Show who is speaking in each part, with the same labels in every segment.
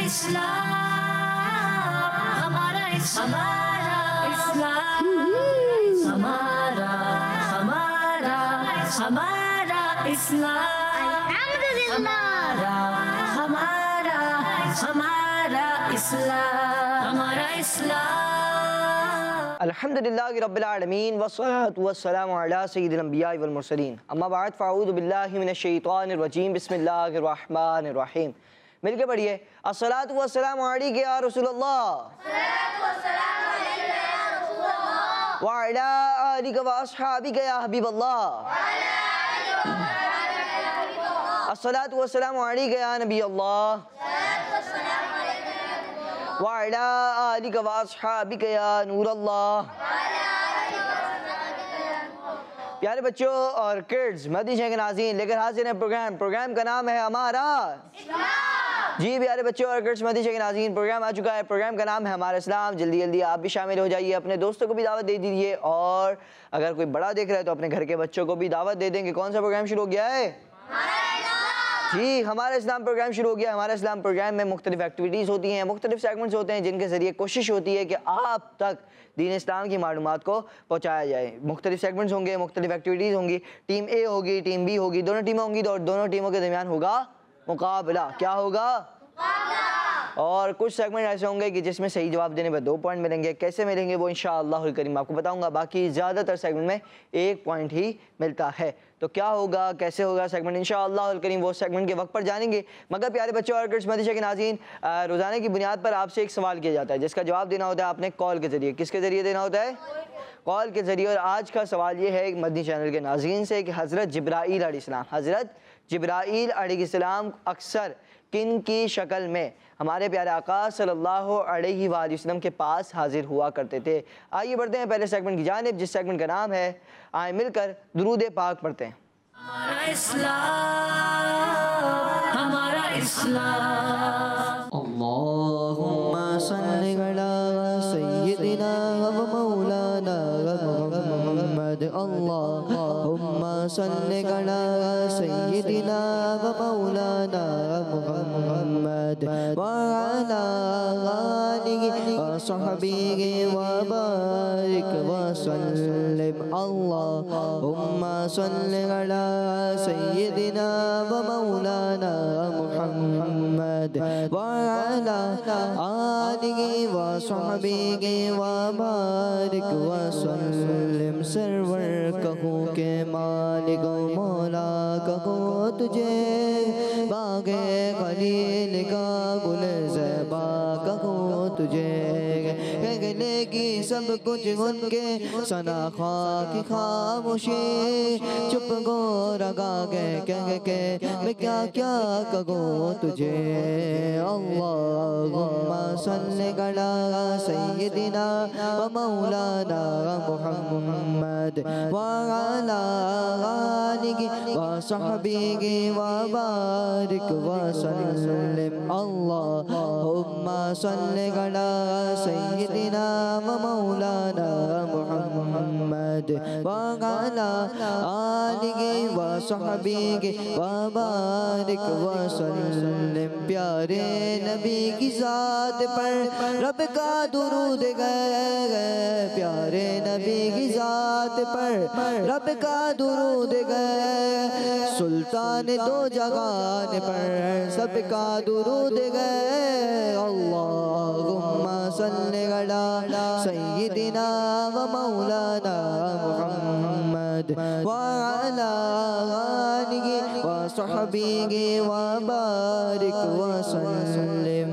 Speaker 1: हमारा इस्लाम, हमारा हमारा हमारा इस्लाम, हमारा हमारा हमारा इस्लाम, हमारा इस्लाम।
Speaker 2: अल्हम्दुलिल्लाहि रब्बिल आलमीन वस्सलातु वस्सलामु अला सय्यिदिल अंबिया वल मुरसलीन, अम्मा बाद फ़अऊज़ु बिल्लाहि मिनश शैतानिर रजीम, बिस्मिल्लाहिर रहमानिर रहीम। मिलके पढ़िए, अस्सलातु वस्सलामु अलैका या रसूलल्लाह, व अला आलिका व अस्हाबिका या हबीबल्लाह, अस्सलातु वस्सलामु अलैका या नबी अल्लाह, व अला आलिका व अस्हाबिका या नूर अल्लाह। प्यारे बच्चों और किड्स, मदीना के नाज़रीन, लेकर हाजिर है प्रोग्राम का नाम है हमारा जी। प्यारे बच्चों और किड्स, मदीना के नाज़रीन, प्रोग्राम आ चुका है। प्रोग्राम का नाम है हमारा इस्लाम। जल्दी जल्दी आप भी शामिल हो जाइए, अपने दोस्तों को भी दावत दे दीजिए, और अगर कोई बड़ा देख रहा है तो अपने घर के बच्चों को भी दावत दे देंगे। कौन सा प्रोग्राम शुरू हो गया है? जी, हमारा इस्लाम प्रोग्राम शुरू हो गया। हमारा इस्लाम प्रोग्राम में मुख्तलिफ एक्टिविटीज़ होती हैं, मुख्तलिफ सेगमेंट्स होते हैं, जिनके ज़रिए कोशिश होती है कि आप तक दीन इस्लाम की मालूमात को पहुँचाया जाए। मुख्तलिफ सेगमेंट्स होंगे, मुख्तलिफ एक्टिविटीज़ होंगी। टीम ए होगी, टीम बी होगी, दोनों टीमें होंगी, और दोनों टीमों के दरमियान होगा मुकाबला। क्या होगा? और कुछ सेगमेंट ऐसे होंगे कि जिसमें सही जवाब देने पर 2 पॉइंट मिलेंगे। कैसे मिलेंगे वो इंशाअल्लाहुल करीम आपको बताऊंगा। बाकी ज़्यादातर सेगमेंट में 1 पॉइंट ही मिलता है। तो क्या होगा, कैसे होगा सेगमेंट, इंशाअल्लाहुल करीम वो सेगमेंट के वक्त पर जानेंगे। मगर प्यारे बच्चों और किड्स, मदीना के नाज़रीन, रोज़ाना की बुनियाद पर आपसे एक सवाल किया जाता है, जिसका जवाब देना होता है आपने कॉल के ज़रिए। किसके ज़रिए देना होता है? कॉल के ज़रिए। और आज का सवाल ये है मदनी चैनल के नाज़रीन से कि हज़रत जिब्राईल अलैहिस्सलाम अक्सर किन की शक्ल में हमारे प्यारे आका सल्लल्लाहु अलैहि वसल्लम के पास हाजिर हुआ करते थे। आइए बढ़ते हैं पहले सेगमेंट की जानिब, जिस सेगमेंट का नाम है आए मिलकर दुरूद पाक पढ़ते हैं।
Speaker 1: हमारा इस्लाम, हमारा इस्लाम।
Speaker 2: अल्लाहुम्मा सल्लि अला सय्यिदिना व मौलाना मुहम्मद, अल्लाहुम्मा सल्लि अला सय्यिदिना व मौलाना मुहम्मद व अला आलिहि व सहबिहि व बारिक व सल्लिम। अल्लाहुम्मा सल्लि अला सय्यिदिना व मौलाना मुहम्मद व अला आलिहि व सहबिहि व बारिक व सल्लिम। सरवर कहो के मालिक मौला कहो तुझे, बागे खलील का गुल ज़ेबा कहो तुझे, गले की सब कुछ उनके सना खा की खामोशी, चुप गो रगा के कह के मैं क्या क्या कहो तुझे। अल्लाहुम्मा सल्लि अला सय्यिदिना व मौलाना मुहम्मद व अला आलिहि व सहबिहि व बारिक व सल्लिम। अल्लाहुम्मा सल्लि अला सय्यिदिना व मौलाना मुहम्मद व अला आलिहि व सहबिहि व बारिक व सल्लिम। प्यारे नबी की ज़ात पर रब का दुरूद गए, प्यारे नबी की ज़ात पर रब का दुरूद गए, सुल्तान दो जहान पर सबका दुरूद गए। अल्लाहुम्मा सल्लि अला सय्यिदिना व मौलाना मुहम्मद व अला आलिहि व सहबिहि व बारिक व सल्लिम।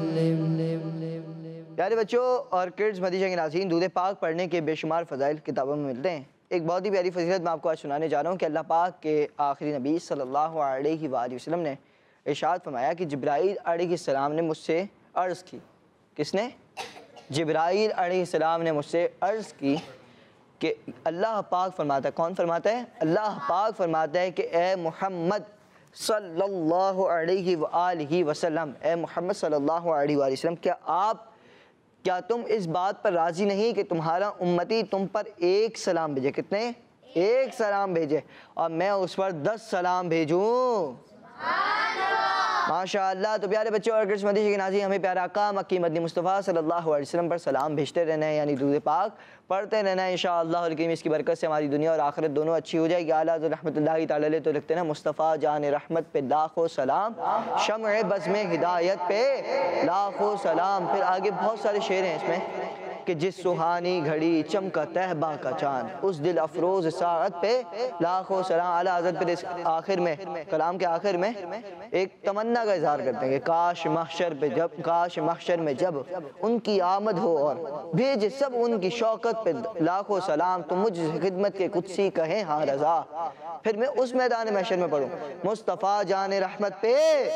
Speaker 2: प्यारे बच्चों और किड्स, मदीना के नाज़रीन, दूध पाक पढ़ने के बेशुमार फ़ज़ाइल किताबों में मिलते हैं। एक बहुत ही प्यारी फजीलत मैं आपको आज सुनाने जा रहा हूँ कि अल्लाह पाक के आखिरी नबी सल्लल्लाहु अलैहि वसल्लम ने इरशाद फरमाया कि जिब्राईल अलैहिस्सलाम ने मुझसे अर्ज़ की। किसने? जिब्राईल अलैहिस्सलाम ने मुझसे अर्ज़ की कि अल्लाह पाक फरमाता है। कौन फरमाता है? अल्लाह पाक फरमाता है कि ए मोहम्मद सल्लल्लाहु अलैहि वसल्लम, ए मोहम्मद सल्लल्लाहु अलैहि वसल्लम, क्या तुम इस बात पर राज़ी नहीं कि तुम्हारा उम्मती तुम पर 1 सलाम भेजे? कितने? 1 सलाम भेजे, और मैं उस पर 10 सलाम भेजूँ। माशाअल्लाह। तो प्यारे बच्चों और गर्ल्स मदीना के नाज़रीन, हमें प्यारा आका मक्की मदनी मुस्तफ़ा सल्लल्लाहु अलैहि वसल्लम पर सलाम भेजते रहना है, यानी दुरूद पाक पढ़ते रहना है। इंशाअल्लाह अल-करीम इसकी बरकत से हमारी दुनिया और आखिरत दोनों अच्छी हो जाएगी। आला हज़रत रहमतुल्लाहि तआला अलैह तो लिखते हैं, मुस्तफ़ा जान रहमत पे लाखों सलाम, शम्अ बज़्म हिदायत पे लाखों सलाम। फिर आगे बहुत सारे शेर हैं इसमें कि जिस सुहानी घड़ी चमका तहबा का चांद, उस दिल अफरोज साअत पे लाखों सलाम। आला हज़रत फिर इस आखिर में, कलाम के आखिर में एक तमन्ना का इजहार करते हैं कि काश महशर में जब उनकी आमद हो और भेज सब उनकी शौकत पे लाखों सलाम, तो मुझ खिदमत के कुदसी कहें हाँ रज़ा। फिर मैं उस मैदान महशर में पढ़ूँ मुस्तफ़ा जान रहमत पे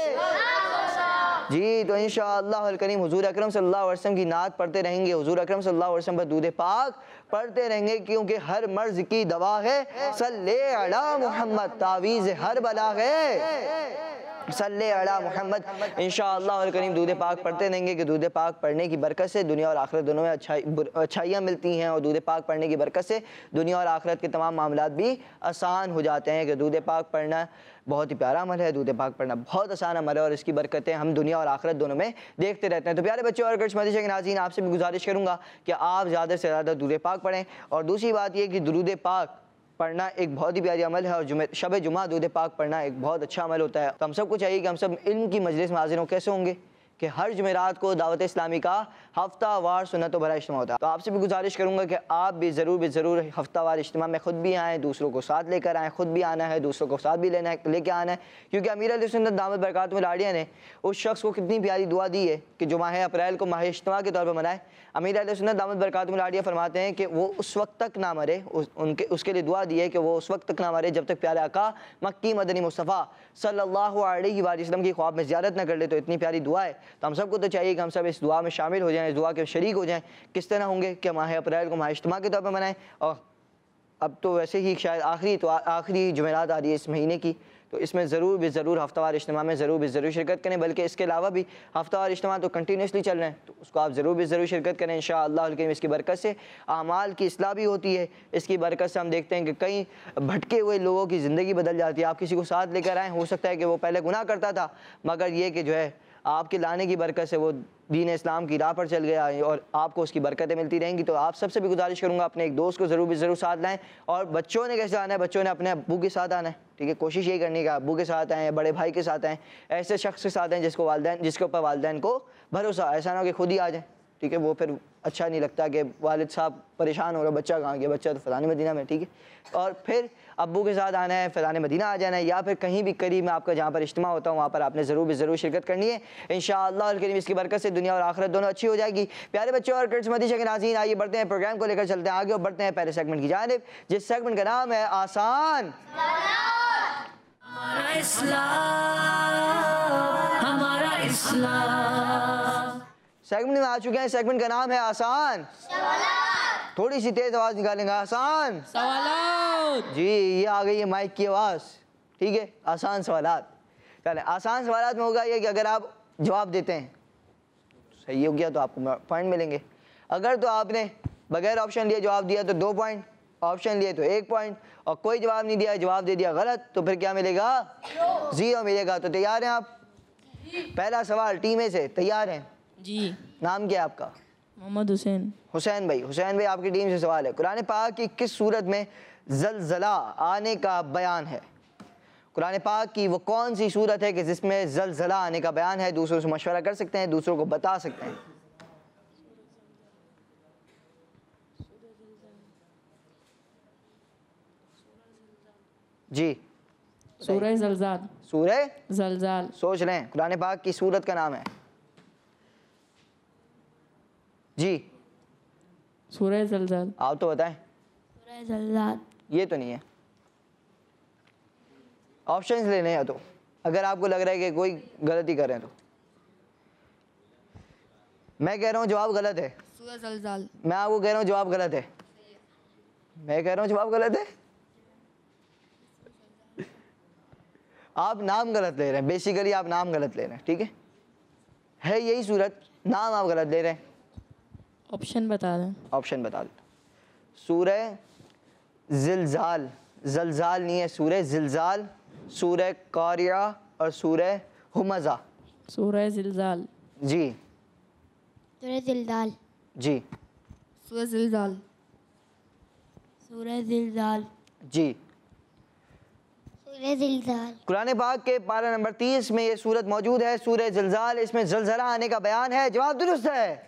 Speaker 2: जी। तो इंशाअल्लाह अल करीम हुजूर अकरम सल्लल्लाहु अलैहि वसल्लम की नात पढ़ते रहेंगे, हुजूर अकरम सल्लल्लाहु अलैहि वसल्लम पर दूध पाक पढ़ते रहेंगे, क्योंकि हर मर्ज की दवा है सल्ले अला मुहम्मद, तावीज़ हर बला है सल्ले अला मुहम्मद। इंशाअल्लाह अल करीम दूध पाक पढ़ते रहेंगे कि दूध पाक पढ़ने की बरकत से दुनिया और आखिरत दोनों में अच्छाइयाँ मिलती हैं, और दूध पाक पढ़ने की बरकत से दुनिया और आखिरत के तमाम मामलात भी आसान हो जाते हैं। कि दूध पाक पढ़ना बहुत ही प्यारा अमल है, दूध पाक पढ़ना बहुत आसान अमल है, और इसकी बरकतें हम दुनिया और आखिरत दोनों में देखते रहते हैं। तो प्यारे बच्चों और गर्ल्स मदीना के नाज़रीन, आपसे भी गुजारिश करूँगा कि आप ज़्यादा से ज़्यादा दूध पाक पढ़ें। और दूसरी बात यह कि दुरूद पाक पढ़ना एक बहुत ही प्यारी अमल है, और शब जुमा दूध पाक पढ़ना एक बहुत अच्छा अमल होता है। तो हम सबको चाहिए कि हम सब इल्म की मजलिस में हाज़िर हों। कैसे होंगे कि हर जुमेरात को दावत इस्लामी का हफ्तावार सुन्नतों भरा इज्तिमा होता है। तो आपसे भी गुजारिश करूँगा कि आप भी ज़रूर हफ्तावार इज्तिमा में ख़ुद भी आएँ, दूसरों को साथ लेकर आएँ, ख़ुद भी आना है, दूसरों को साथ भी लेके आना है। क्योंकि अमीर अहले सुन्नत दामत बरकातुहु लाड़िया ने उस शख्स को कितनी प्यारी दुआ दी है कि जो माह अप्रैल को माह इज्तिमा के तौर पर मनाए। अमीर अहले सुन्नत दामत बरकातुहु लाड़िया फरमाते हैं कि वो उस वक्त तक ना मरे, उसके लिए दुआ दी है कि वो उस वक्त तक ना मरे जब तक प्यारे आका मक्की मदनी मुस्तफ़ा सल्लल्लाहु अलैहि वसल्लम की ख्वाब में ज़ियारत न कर ले। तो इतनी प्यारी दुआ है, तो हम सबको तो चाहिए कि हम सब इस दुआ में शामिल हो जाएं, इस दुआ के शरीक हो जाएं। किस तरह होंगे कि माह अप्रैल को माह इज्तिमा के तौर पर मनाएं, और अब तो वैसे ही शायद आखिरी जुमेरात आ रही है इस महीने की, तो इसमें ज़रूर हफ्तावार इज्तिमा में ज़रूर शिरकत करें। बल्कि इसके अलावा भी हफ्तावार इज्तिमा तो कंटिन्यूसली चल रहे हैं, तो उसको आप ज़रूर शिरकत करें। इंशाअल्लाह अल-करीम इसकी बरकत से आमाल की इस्लाह भी होती है। इसकी बरकत से हम देखते हैं कि कई भटके हुए लोगों की ज़िंदगी बदल जाती है। आप किसी को साथ लेकर आएँ, हो सकता है कि वो पहले गुनाह करता था, मगर ये कि जो है आपके लाने की बरकत से वो दीन इस्लाम की राह पर चल गया, और आपको उसकी बरकतें मिलती रहेंगी। तो आप सबसे भी गुजारिश करूँगा अपने एक दोस्त को ज़रूर साथ लाएं। और बच्चों ने कैसे आना है, बच्चों ने अपने अब्बू के साथ आना है, ठीक है। कोशिश यही करनी है कि अब्बू के साथ आएँ, बड़े भाई के साथ आएँ, ऐसे शख्स के साथ आएँ जिसके ऊपर वालिदैन को भरोसा। ऐसा ना हो कि खुद ही आ जाए, ठीक है। वो फिर अच्छा नहीं लगता कि वालिद साहब परेशान हो रहे, बच्चा कहाँ गया, बच्चा तो फ़लानी मदीना में, ठीक है। और फिर अब्बू के साथ आना है, फ़लानी मदीना आ जाना है, या फिर कहीं भी करीब में आपका जहाँ पर इज्तिमा होता है वहाँ पर आपने ज़रूर शिरकत करनी है। इंशाअल्लाह अल करीम इसकी बरकत से दुनिया और आखिरत दोनों अच्छी हो जाएगी। प्यारे बच्चों और गर्ल्स मदीना के नाज़रीन, आइए बढ़ते हैं, प्रोग्राम को लेकर चलते हैं आगे और बढ़ते हैं पहले सेगमेंट की जानिब, जिस सेगमेंट का नाम है आसान।
Speaker 1: हमारा इस्लाम
Speaker 2: सेगमेंट में आ चुके हैं, सेगमेंट का नाम है आसान। थोड़ी सी तेज आवाज़ निकालेंगे, आसान सवालात। जी, ये आ गई है माइक की आवाज़, ठीक है। आसान सवालात, चले आसान सवालात में होगा ये कि अगर आप जवाब देते हैं सही हो गया तो आपको पॉइंट मिलेंगे। अगर तो आपने बगैर ऑप्शन लिए जवाब दिया तो 2 पॉइंट, ऑप्शन लिए तो 1 पॉइंट, और कोई जवाब नहीं दिया, जवाब दे दिया गलत, तो फिर क्या मिलेगा, 0 मिलेगा। तो तैयार हैं आप? पहला सवाल टीम ए से तैयार हैं
Speaker 3: जी।
Speaker 2: नाम क्या है आपका?
Speaker 3: मोहम्मद हुसैन।
Speaker 2: हुसैन भाई आपकी टीम से सवाल है, कुरान पाक की किस सूरत में ज़लज़ला आने का बयान है? कुरान पाक की वो कौन सी सूरत है कि जिसमें ज़लज़ला आने का बयान है? दूसरों से मशवरा कर सकते हैं, दूसरों को बता सकते हैं। जी,
Speaker 3: सूरह ज़लज़ाल।
Speaker 2: सूरह
Speaker 3: ज़लज़ाल
Speaker 2: सोच रहे हैं, कुरान पाक की सूरत का नाम है जी।
Speaker 3: सूरह ज़लज़ाल।
Speaker 2: आप तो बताएं।
Speaker 4: सूरह ज़लज़ाल।
Speaker 2: ये तो नहीं है, ऑप्शंस लेने हैं। तो अगर आपको लग रहा है कि कोई गलती कर रहे हैं तो मैं कह रहा हूँ जवाब गलत है।
Speaker 3: सूरह ज़लज़ाल।
Speaker 2: मैं आपको कह रहा हूँ जवाब गलत है। मैं कह रहा हूँ जवाब गलत है। आप नाम गलत ले रहे हैं, बेसिकली आप नाम गलत ले रहे हैं, ठीक है यही सूरत, नाम आप गलत ले रहे हैं।
Speaker 3: ऑप्शन बता दें।
Speaker 2: ऑप्शन बता दो। सूरह ज़िलज़ाल, ज़लज़ाल नहीं है, सूरह ज़िलज़ाल, सूरह कारिया और सूरह हुमज़ा।
Speaker 3: सूरह ज़िलज़ाल।
Speaker 2: जी
Speaker 4: सूरह ज़िलज़ाल।
Speaker 2: जी
Speaker 3: सूरह ज़िलज़ाल।
Speaker 4: सूरह ज़िलज़ाल।
Speaker 2: जी।
Speaker 4: सूरह ज़िलज़ाल।
Speaker 2: कुरान पाक के पारा नंबर 30 में ये सूरत मौजूद है, सूरह ज़िलज़ाल। इसमें ज़लज़ला आने का बयान है। जवाब दुरुस्त है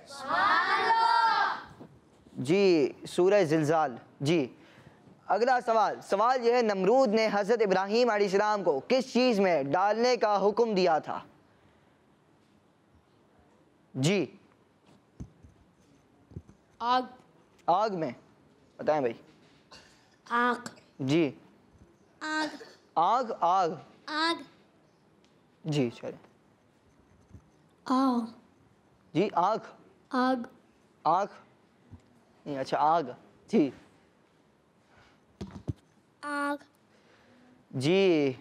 Speaker 2: जी, सूरह ज़िलज़ाल। जी। अगला सवाल, सवाल यह है, नमरूद ने हज़रत इब्राहीम अलैहिस्सलाम को किस चीज़ में डालने का हुक्म दिया था? जी।
Speaker 3: आग।
Speaker 2: आग में, बताएं भाई।
Speaker 4: आग।
Speaker 2: जी।
Speaker 4: आग।
Speaker 2: आग आग।
Speaker 4: आग।
Speaker 2: जी चले।
Speaker 4: आग।
Speaker 2: जी आग।
Speaker 4: आग।
Speaker 2: आग नहीं, अच्छा आग। जी
Speaker 4: आग।
Speaker 2: जी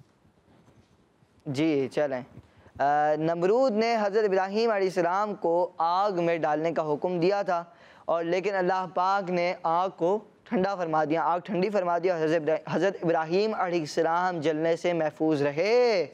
Speaker 2: जी चलें। नमरूद ने हज़रत इब्राहीम अलैहिस्सलाम को आग में डालने का हुक्म दिया था, और लेकिन अल्लाह पाक ने आग को ठंडा फरमा दिया, आग ठंडी फरमा दिया। हज़रत इब्राहीम अलैहिस्सलाम जलने से महफूज रहे।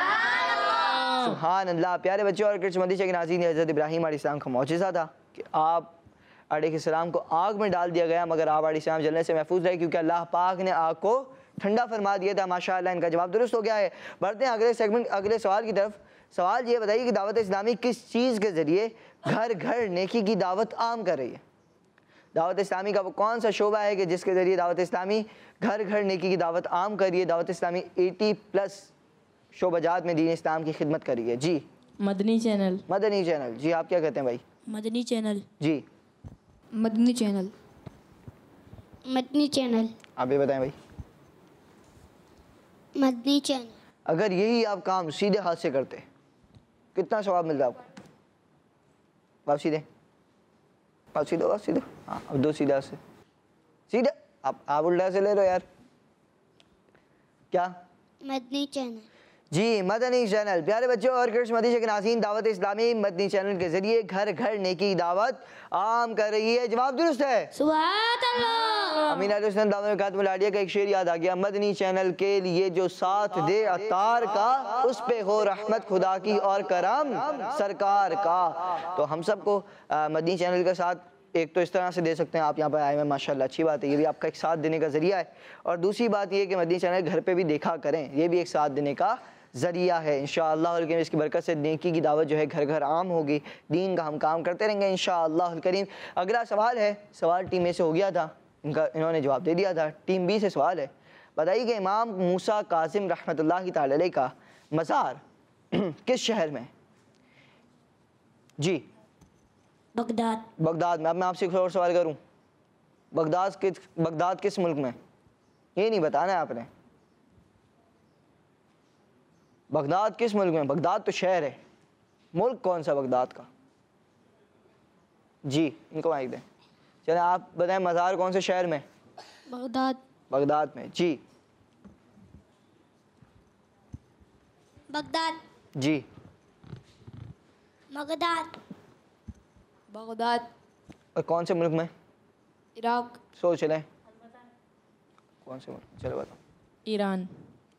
Speaker 2: सुभान अल्लाह। प्यारे बच्चों और किड्स मदीशा के नाज़रीन, हज़रत इब्राहीम अलैहिस्सलाम का मौजिज़ा था कि आप अलैहिस्सलाम को आग में डाल दिया गया, मगर आप अलैहिस्सलाम जलने से महफूज रहे क्योंकि अल्लाह पाक ने आग को ठंडा फरमा दिया था। माशाअल्लाह, इनका जवाब दुरुस्त हो गया है। बढ़ते हैं अगले सेगमेंट, अगले सवाल की तरफ। सवाल ये बताइए कि दावत इस्लामी किस चीज़ के ज़रिए घर घर नेकी की दावत आम कर रही है? दावत इस्लामी का वो कौन सा शोबा है कि जिसके ज़रिए दावत इस्लामी घर घर नेकी की दावत आम कर रही है? दावत इस्लामी 80+ शोबाजात में दीन इस्लाम की खिदमत कर रही है। जी।
Speaker 3: मदनी चैनल।
Speaker 2: मदनी चैनल। जी आप क्या कहते हैं भाई?
Speaker 4: मदनी चैनल।
Speaker 2: जी।
Speaker 3: मदनी चैनल।
Speaker 4: मदनी चैनल।
Speaker 2: आप ये बताएं भाई।
Speaker 4: मदनी चैनल।
Speaker 2: अगर यही आप काम सीधे हाथ से करते कितना सवाब मिलता आपको? वापसी दें, वापसी दो, वापसी दो। हाँ अब दो सीधा से, सीधे। आप उल्टा से ले लो यार। क्या?
Speaker 4: मदनी चैनल।
Speaker 2: जी मदनी चैनल। प्यारे बच्चों और किड्स मदीशा के नाज़रीन, दावत इस्लामी मदनी चैनल के ज़रिए घर घर नेकी की दावत आम कर रही है। जवाब दुरुस्त है।
Speaker 4: सुभान अल्लाह।
Speaker 2: अमीन अलैहिस्सलाम दावत में कातिमुल आलिया का एक शेर याद आ गया, मदनी चैनल के लिए जो साथ दे अतार का, उस पे हो रहमत खुदा की और करम सरकार का। तो हम सबको मदनी चैनल का साथ एक तो इस तरह से दे सकते हैं, आप यहाँ पर आए हैं माशाल्लाह, अच्छी बात है, ये भी आपका एक साथ देने का ज़रिया है। और दूसरी बात ये कि मदनी चैनल घर पे भी देखा करें, ये भी एक साथ देने का ज़रिया है इंशाअल्लाह करीम। इसकी बरकत से नेकी की दावत जो है घर घर आम होगी, दीन का हम काम करते रहेंगे इंशाअल्लाह करीम। अगला सवाल है, सवाल टीम ए से हो गया था, इन्होंने जवाब दे दिया था। टीम बी से सवाल है, बताइए कि इमाम मूसा कासिम रहमतुल्लाह तआला अलैह का मज़ार किस शहर में? जी
Speaker 4: बगदाद।
Speaker 2: बगदाद में। अब मैं आपसे एक और सवाल करूं, बगदाद किस मुल्क में? ये नहीं बताना है आपने। बगदाद किस मुल्क में? बगदाद तो शहर है, मुल्क कौन सा बगदाद का? जी इनको माइक दें। चलें आप बताएं, मज़ार कौन से शहर में?
Speaker 4: बगदाद।
Speaker 2: बगदाद में। जी
Speaker 4: बगदाद।
Speaker 2: जी
Speaker 4: बगदाद।
Speaker 3: बगदाद।
Speaker 2: और कौन से मुल्क में?
Speaker 3: इराक।
Speaker 2: सोच लें कौन से मुल्क? चलो बताओ।
Speaker 3: ईरान।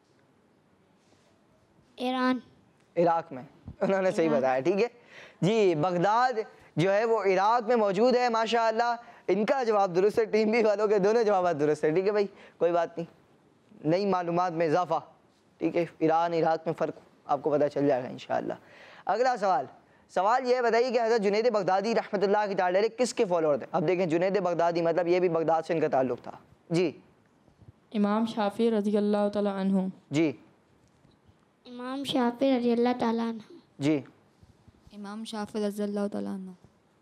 Speaker 4: ईरान।
Speaker 2: इराक में। उन्होंने सही बताया, ठीक है जी। बगदाद जो है वो इराक में मौजूद है। माशाअल्लाह इनका जवाब दुरुस्त है, टीम बी वालों के दोनों जवाब दुरुस्त है, ठीक है भाई, कोई बात नहीं, नई मालूमात में इजाफा, ठीक है। ईरान इराक में फ़र्क आपको पता चल जाएगा इंशाअल्लाह। अगला सवाल, सवाल ये बताइए कि हज़रत जुनैद बगदादी रहमतुल्लाह तआला अलैह किसके फॉलोअर थे? अब देखें, जुनैद बगदादी मतलब ये भी बगदाद से इनका ताल्लुक़ था। जी।
Speaker 3: इमाम शाफी रज़ियल्लाहु तआला अन्हु।
Speaker 2: जी।
Speaker 4: इमाम शाफी रज़ियल्लाहु तआला अन्हु।
Speaker 2: जी।
Speaker 3: इमाम शाफी रज़ियल्लाहु तआला अन्हु।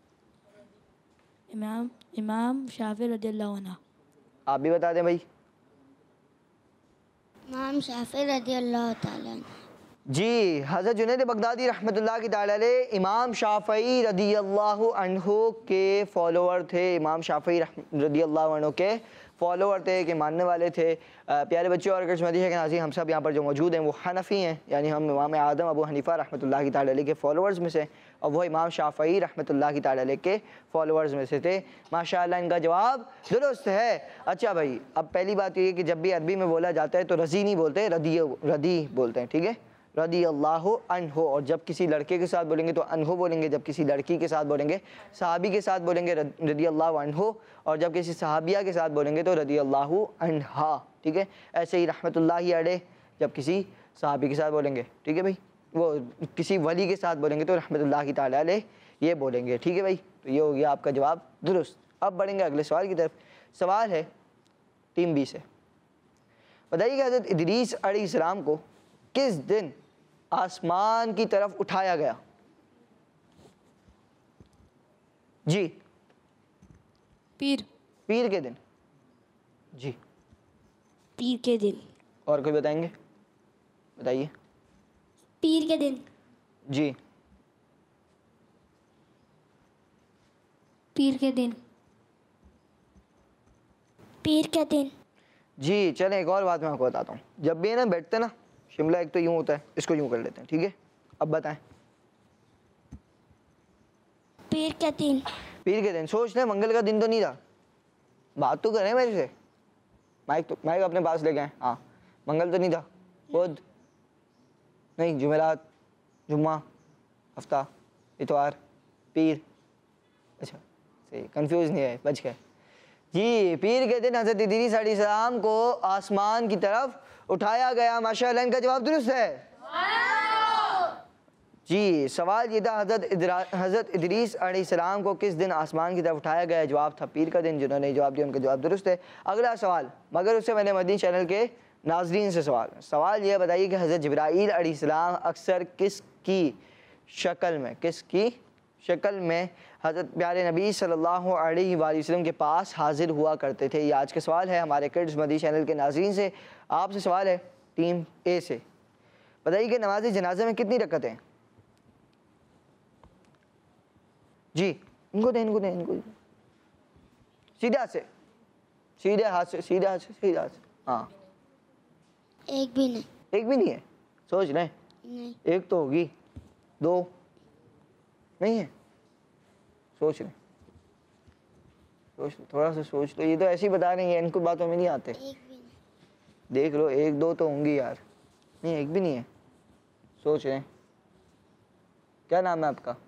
Speaker 4: इमाम शाफी रज़ियल्लाहु अन्हु।
Speaker 2: आप भी बता दें भाई।
Speaker 4: इमाम शाफी रज़ियल्लाहु तआला अन्हु।
Speaker 2: जी, हज़रत जुनैद बगदादी रहमतुल्लाह तआला अलैह इमाम शाफ़ई रदियल्लाहु अन्हु के फॉलोअर थे। इमाम शाफ़ई रदियल्लाहु अन्हु के फॉलोअर थे, के मानने वाले थे। प्यारे बच्चों और अगर मदीशा के नाज़रीन, हम सब यहाँ पर जो मौजूद हैं वो हनफ़ी हैं, यानी हम इमाम आदम अबू हनीफ़ा रहमतुल्लाह तआला अलैह के फॉलोअर्स में से, और वो इमाम शाफ़ई रहमतुल्लाह तआला अलैह के फॉलोअर्स में से थे। माशाअल्लाह इनका जवाब दुरुस्त है। अच्छा भाई, अब पहली बात ये है कि जब भी अरबी में बोला जाता है तो रज़ी नहीं बोलते, रदी बोलते हैं, ठीक है। रदी अल्लाह अन्हो, और जब किसी लड़के के साथ बोलेंगे तो अन्हो बोलेंगे, जब किसी लड़की के साथ बोलेंगे सहाबी के साथ बोलेंगे रदी अल्लाह अन्हो, और जब किसी सहाबिया के साथ बोलेंगे तो रदी अल्लाह अन्हा। ठीक है, ऐसे ही रहमतुल्लाहि अलैह जब किसी सहाबी के साथ बोलेंगे, ठीक है भाई, वो किसी वली के साथ बोलेंगे तो रहमतुल्लाहि ताला अलैह ये बोलेंगे। ठीक है भाई, तो ये हो गया आपका जवाब दुरुस्त। अब बढ़ेंगे अगले सवाल की तरफ। सवाल है टीम बी से, बताइए कि हज़रत इदरीस अलैहिस्सलाम को किस दिन आसमान की तरफ उठाया गया? जी,
Speaker 3: पीर।
Speaker 2: पीर के दिन। जी,
Speaker 4: पीर के दिन।
Speaker 2: और कोई बताएंगे? बताइए।
Speaker 4: पीर के दिन।
Speaker 2: जी,
Speaker 4: पीर के दिन। पीर के दिन।
Speaker 2: जी चलें, एक और बात मैं आपको बताता हूँ। जब भी है ना बैठते ना, शिमला एक तो यूँ होता है, इसको यूँ कर लेते हैं। ठीक है, अब बताएं।
Speaker 4: पीर के दिन।
Speaker 2: पीर के दिन। सोच लें, मंगल का दिन तो नहीं था, बात तो करें मेरे से। माइक अपने पास ले गए। हाँ, मंगल तो नहीं था, बुध नहीं, जुमेरात, जुम्मा, हफ्ता, इतवार, पीर। अच्छा सही, कंफ्यूज नहीं है, बच गए। जी, पीर के दिन हज़रत इदरीस अलैहिस्सलाम को आसमान की तरफ उठाया गया। माशाअल्लाह, इनका जवाब दुरुस्त है। जी, सवाल ये था हज़रत इदरीस अलैहिस्सलाम को किस दिन आसमान की तरफ उठाया गया? जवाब था पीर का दिन। जिन्होंने जवाब दिया उनका जवाब दुरुस्त है। अगला सवाल, मगर उससे मैंने मदनी चैनल के नाजरीन से सवाल ये बताइए कि हज़रत जिब्राईल अलैहिस्सलाम अक्सर किसकी शक्ल में हज़रत प्यारे नबी सल्लल्लाहु अलैहि वसल्लम के पास हाजिर हुआ करते थे? ये आज का सवाल है हमारे किड्स मदनी चैनल के नाजरीन से। आपसे सवाल है टीम ए से, बताइए कि नमाज जनाजा में कितनी रकअतें हैं? जी, इनको दें। सीधे हाथ से। हाँ,
Speaker 4: एक भी नहीं।
Speaker 2: एक भी नहीं है? सोच लें।
Speaker 4: नहीं।
Speaker 2: एक तो होगी, दो नहीं है? सोच लें, थोड़ा सा सोच लो। ये तो ऐसे ही बता रही है, इनको बातों में नहीं आते।
Speaker 4: एक भी नहीं।
Speaker 2: देख लो, एक दो तो होंगी यार। नहीं, एक भी नहीं है। सोच लें। क्या नाम है आपका?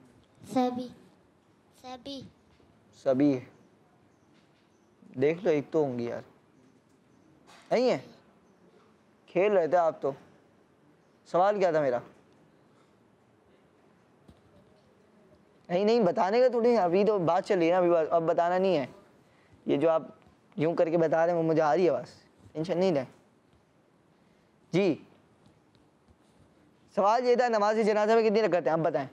Speaker 2: सभी है। देख लो, एक तो होंगी यार। नहीं है? खेल रहे थे आप तो। सवाल क्या था मेरा? नहीं, बताने का थोड़ी, अभी तो बात चल रही है ना, अभी अब बताना नहीं है। ये जो आप यूं करके बता रहे हैं वो मुझे आ रही है, बस टेंशन नहीं लें। जी, सवाल ये था नमाज जनाजा में कितनी रकअतें हैं? आप बताएं।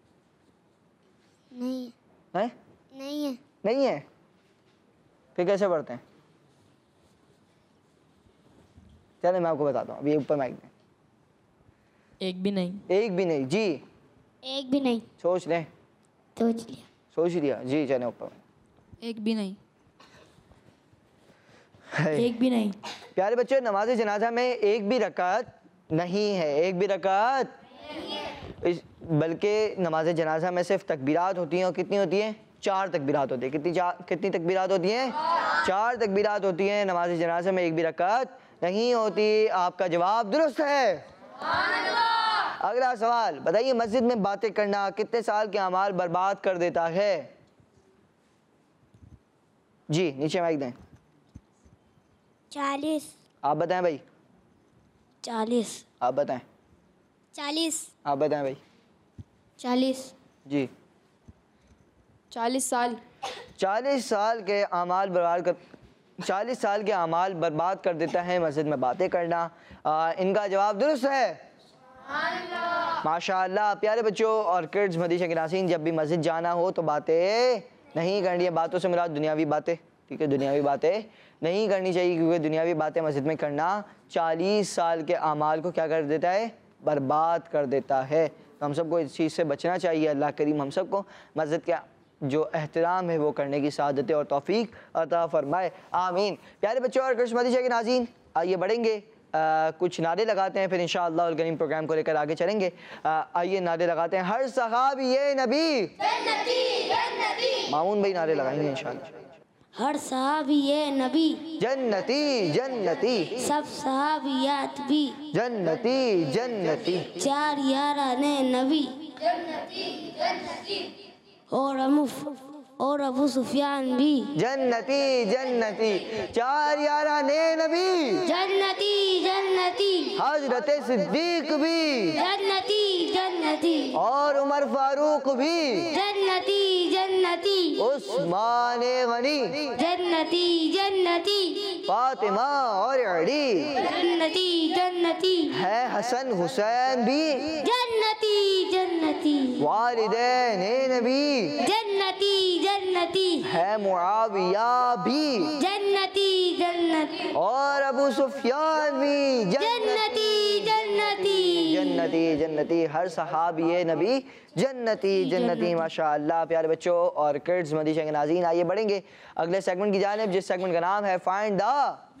Speaker 4: नहीं
Speaker 2: है? नहीं है? फिर कैसे पढ़ते हैं? चले मैं आपको बताता हूँ, अभी ऊपर माइक दें।
Speaker 3: एक भी नहीं।
Speaker 2: जी,
Speaker 4: एक भी नहीं।
Speaker 2: सोच लें। सोच लिया। जी, चले ऊपर।
Speaker 3: एक भी नहीं।
Speaker 4: एक भी नहीं।
Speaker 2: प्यारे बच्चों, नमाज जनाजा में एक भी रकात नहीं है। बल्कि नमाज जनाजा में सिर्फ तकबीरात होती हैं, और कितनी होती हैं? 4 तकबीरात होती है। कितनी तकबीरात होती हैं? 4 तकबीरात होती हैं। नमाज जनाजा में एक भी रकात नहीं होती। आपका जवाब दुरुस्त है। अगला सवाल, बताइए मस्जिद में बातें करना कितने साल के अमाल बर्बाद कर देता है? जी, नीचे माइक दें।
Speaker 4: 40।
Speaker 2: आप बताएं भाई।
Speaker 4: 40।
Speaker 2: आप बताएं।
Speaker 4: 40।
Speaker 2: आप बताएं भाई।
Speaker 4: 40।
Speaker 2: जी,
Speaker 3: 40 साल।
Speaker 2: 40 साल के अमाल बर्बाद कर देता है मस्जिद में बातें करना। इनका जवाब दुरुस्त है। माशाअल्लाह। प्यारे बच्चों और किड्स मदीशा के नाज़रीन, जब भी मस्जिद जाना हो तो बातें नहीं करनी है। बातों से मुराद दुनियावी बातें, ठीक है? दुनियावी बातें नहीं करनी चाहिए, क्योंकि दुनियावी बातें मस्जिद में करना 40 साल के अमाल को क्या कर देता है? बर्बाद कर देता है। तो हम सबको इस चीज़ से बचना चाहिए। अल्लाह करीम हम सबको मस्जिद का जो एहतराम है वो करने की सआदत और तौफीक अता फरमाए, आमीन। प्यारे बच्चों और किड्स मदीशा के नाज़रीन, आइए बढ़ेंगे, कुछ नारे लगाते हैं, फिर इंशाअल्लाह अल करीम प्रोग्राम को लेकर आगे चलेंगे। आइए नारे लगाते हैं। हर सहाबी ये नबी, मामून भाई नारे लगाएंगे इंशाअल्लाह।
Speaker 4: हर सहाबी ये नबी,
Speaker 2: जन्नती जन्नती,
Speaker 4: सब सहाबियात भी,
Speaker 2: जन्नती जन्नती,
Speaker 4: चार याराने नबी, और अबू सुफियान भी,
Speaker 2: जन्नती जन्नती, चार याराने नबी,
Speaker 4: जन्नती जन्नती,
Speaker 2: हजरत सिद्दीक भी,
Speaker 4: जन्नती जन्नती,
Speaker 2: और उमर फारूक भी,
Speaker 4: जन्नती जन्नती,
Speaker 2: उस्मान गनी,
Speaker 4: जन्नती जन्नती,
Speaker 2: फातिमा और अली,
Speaker 4: जन्नती जन्नती,
Speaker 2: है हसन हुसैन भी,
Speaker 4: जन्नती जन्नती,
Speaker 2: वालिदैन नबी,
Speaker 4: जन्नती जन्नती,
Speaker 2: है मुआविया भी,
Speaker 4: जन्नती जन्नती,
Speaker 2: और अबू सुफियान भी,
Speaker 4: जन्नती जन्नती,
Speaker 2: जन्नती जन्नती, हर सहाबी नबी जन्नती जन्नती। माशाअल्लाह प्यारे बच्चों और किड्स मदीशा के नाज़रीन, आइए बढ़ेंगे अगले सेगमेंट की जानिब, जिस सेगमेंट का नाम है फाइंड द